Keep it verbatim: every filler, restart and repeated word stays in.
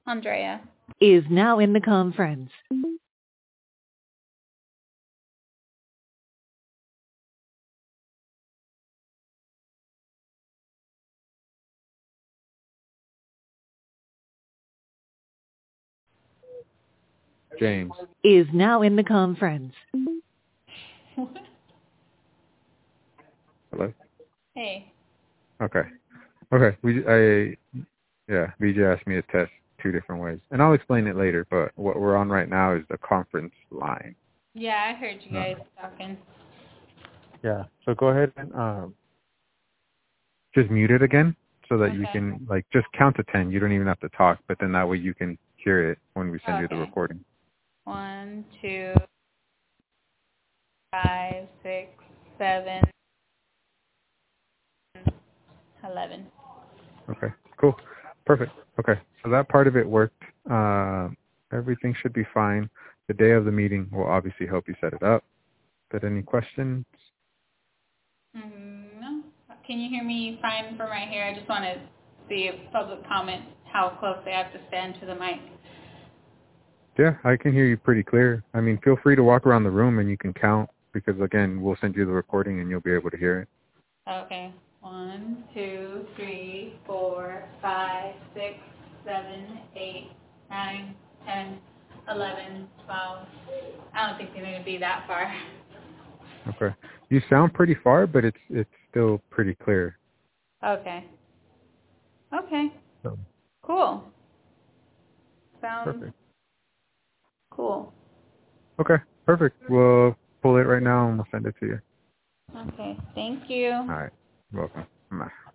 Andrea. Is now in the conference. James. Is now in the conference. Hello? Hey. Okay. Okay. We, I, yeah, B J asked me to test two different ways. And I'll explain it later, but what we're on right now is the conference line. Yeah, I heard you guys uh, talking. Yeah. So go ahead and um, just mute it again so that Okay. you can, like, just count to ten. You don't even have to talk, but then that way you can hear it when we send Okay. you the recording. One, two, five, six, seven, eleven. Okay. Cool. Perfect. Okay. So that part of it worked. Uh, everything should be fine. The day of the meeting will obviously help you set it up. But any questions? Mm, no. Can you hear me fine from right here? I just want to see if public comment how close they have to stand to the mic. Yeah, I can hear you pretty clear. I mean, feel free to walk around the room and you can count because, again, we'll send you the recording and you'll be able to hear it. Okay. One, two, three, four, five, six, seven, eight, nine, ten, eleven, twelve. I don't think they're going to be that far. Okay. You sound pretty far, but it's it's still pretty clear. Okay. Okay. So, Cool. Sounds perfect. cool. Okay, perfect. We'll pull it right now and we'll send it to you. Okay. Thank you. All right. You're welcome. Bye.